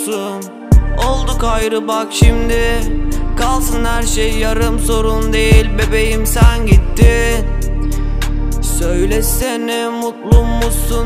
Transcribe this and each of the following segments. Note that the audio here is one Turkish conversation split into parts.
olsun. Olduk ayrı bak şimdi, kalsın her şey yarım, sorun değil bebeğim sen gittin. Söylesene mutlu musun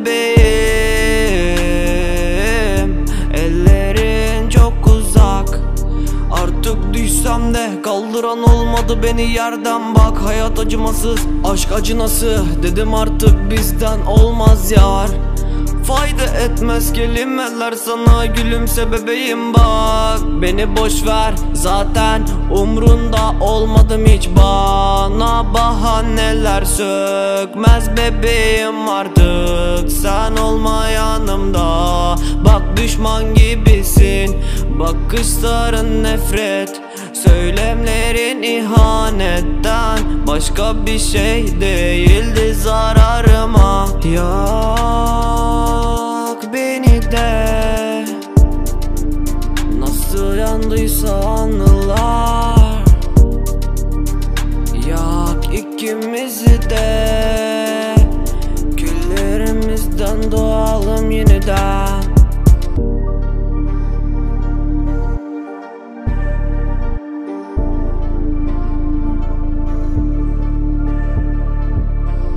bebeğim? Ellerin çok uzak, artık düşsem de kaldıran olmadı beni yerden. Bak hayat acımasız, aşk acınası, dedim artık bizden olmaz yar. Fayda etmez kelimeler sana, gülümse bebeğim bak. Beni boş ver, zaten umrunda olmadım hiç. Bana bahaneler sökmez bebeğim artık, sen olma yanımda. Bak düşman gibisin, bakışların nefret, söylemlerin ihanetten başka bir şey değildi zararıma. Yak beni de, nasıl yandıysa anla.